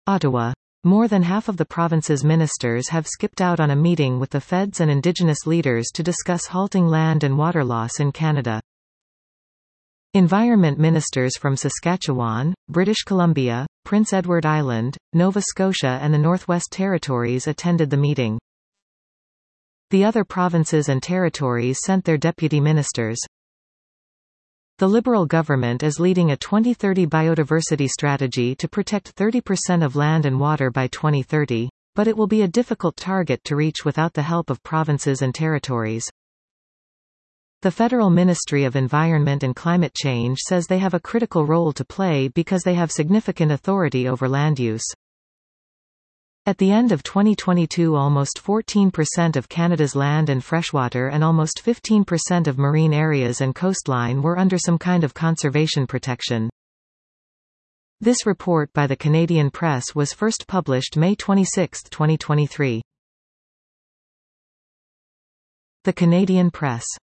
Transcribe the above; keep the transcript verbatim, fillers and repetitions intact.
Ottawa. More than half of the province's ministers have skipped out on a meeting with the feds and Indigenous leaders to discuss halting land and water loss in Canada. Environment ministers from Saskatchewan, British Columbia, Prince Edward Island, Nova Scotia and the Northwest Territories attended the meeting. The other provinces and territories sent their deputy ministers. The Liberal government is leading a twenty thirty biodiversity strategy to protect thirty percent of land and water by twenty thirty, but it will be a difficult target to reach without the help of provinces and territories. The Federal Ministry of Environment and Climate Change says they have a critical role to play because they have significant authority over land use. At the end of twenty twenty-two, almost fourteen percent of Canada's land and freshwater and almost fifteen percent of marine areas and coastline were under some kind of conservation protection. This report by the Canadian Press was first published May twenty-sixth, twenty twenty-three. The Canadian Press.